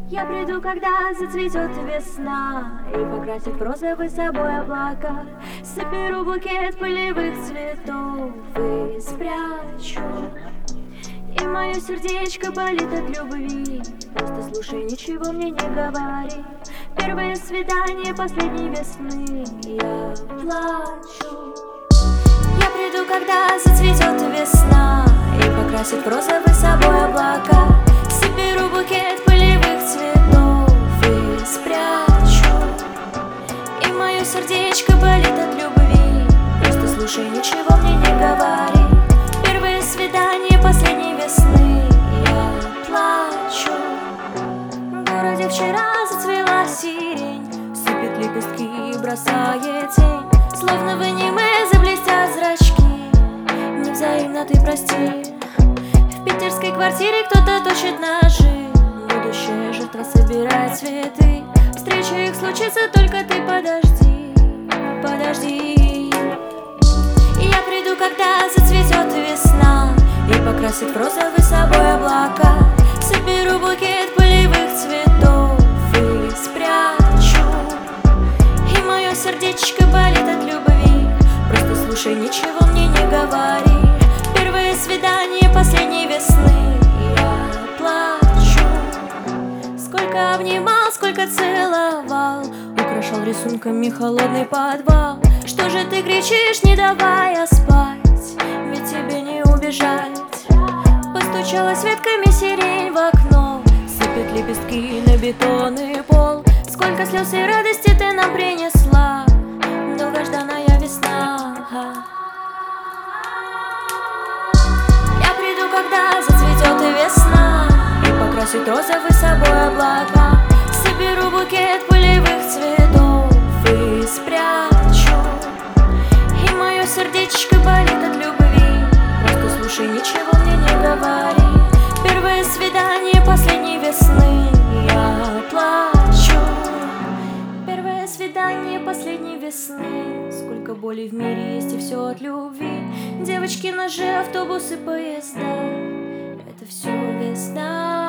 Я приду, когда зацветет весна, и покрасит розовый собой облака. Соберу букет полевых цветов и спрячу. И мое сердечко болит от любви. Просто слушай, ничего мне не говори. Первое свидание последней весны. Я плачу. Я приду, когда зацветет весна, и покрасит в розовый собой облака. Соберу букет полевых цветов и спрячу. И мое сердечко болит от любви. Просто слушай, ничего мне не говори. Первое свидание последней весны. Я плачу. В городе вчера зацвела сирень, сыпет лепестки и бросает тень. Словно в аниме заблестят зрачки. Невзаимно ты прости. В питерской квартире кто-то точит ножи. Будущая жертва собирает цветы. Встреча их случится, только ты подожди. Подожди. Я приду, когда зацветет весна, и покрасит в розовый собой облака. Соберу букет полевых цветов и спрячу. И мое сердечко болит от любви. Просто слушай, ничего мне не говори. Первое свидание последней весны. Я плачу. Сколько обнимал, сколько целовал, украшал рисунками холодный подвал. Что же ты кричишь, не давая спать? Ведь тебе не убежать. Постучалась ветками сирень в окно, сыпет лепестки на бетонный пол. Сколько слез и радости ты нам принесла, долгожданная весна. Я приду, когда зацветет весна, и покрасит розовый собой облака. Соберу букет полевых цветов и спрячу. И мое сердечко болит от любви. Просто слушай, ничего мне не говори. Первое свидание последней весны. Я плачу. Первое свидание последней весны. Сколько боли в мире есть, и все от любви. Девочки, ножи, автобусы, поезда. Это все весна.